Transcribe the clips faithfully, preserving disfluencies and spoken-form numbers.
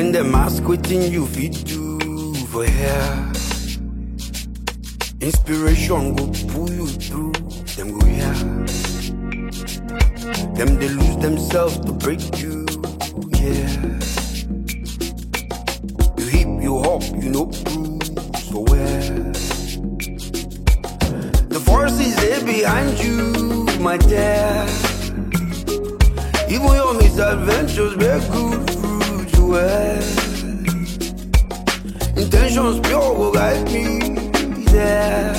When them ask wetin you fit do for here, inspiration go pull you through. Them go here, them they lose themselves to break you. Yeah, you hip, you hop, you know bruise. So where the forces they behind you, my dear. Even your misadventures bear good fruit. Well, intentions pure will guide me there,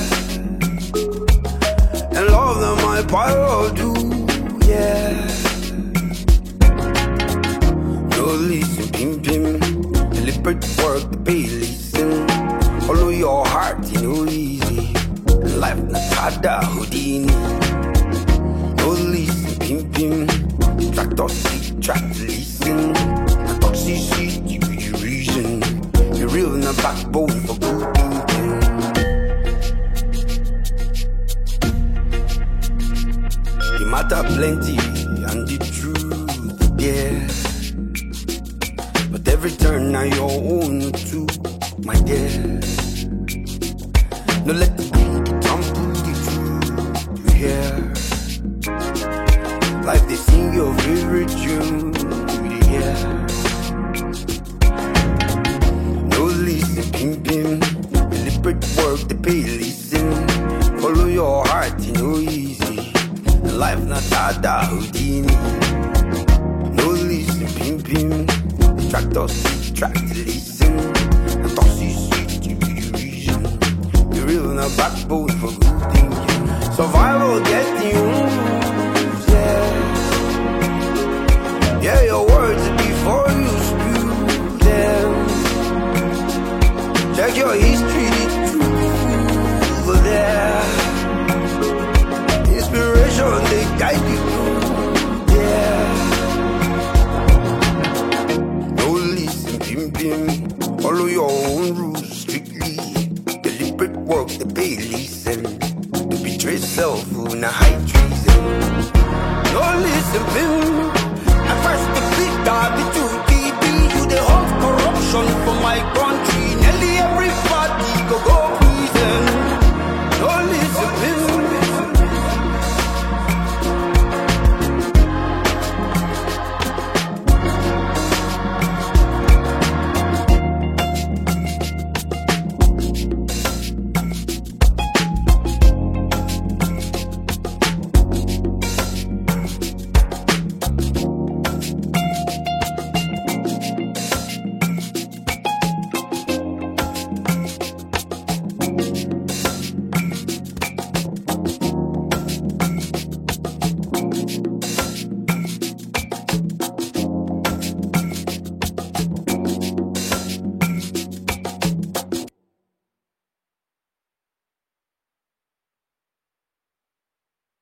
and love them my power do. Yeah, no listen, pim pim, deliberate work, the pay listen. Follow your heart, you know easy. Life not harder, Houdini. No listen, pim pim. Track or speak, track listen. I talk C C, give you reason. You're real in the backbone for good thinking. The matter plenty and the truth, yeah. But every turn now your own too, my dear. No let the greed trample the truth, you hear. Like they sing your favorite tune, yeah. No listen, pim pim. Deliberate work, the pay listen. Follow your heart, you know easy. Life not harder, Houdini. No listen, pim pim. Track or speak, track to listen. I talk C C, give you reason. You're real in a backbone for good thinking. Survival getting you. Yeah, your words before you spew them. Check your history, the truth over there. Inspiration, they guide you. Yeah. No listen, pim pim. Follow your own rules strictly. Deliberate work, the pay listen. To betray self in a high treason. No listen, pim. At first the big dog, the two T D, you the hold corruption for my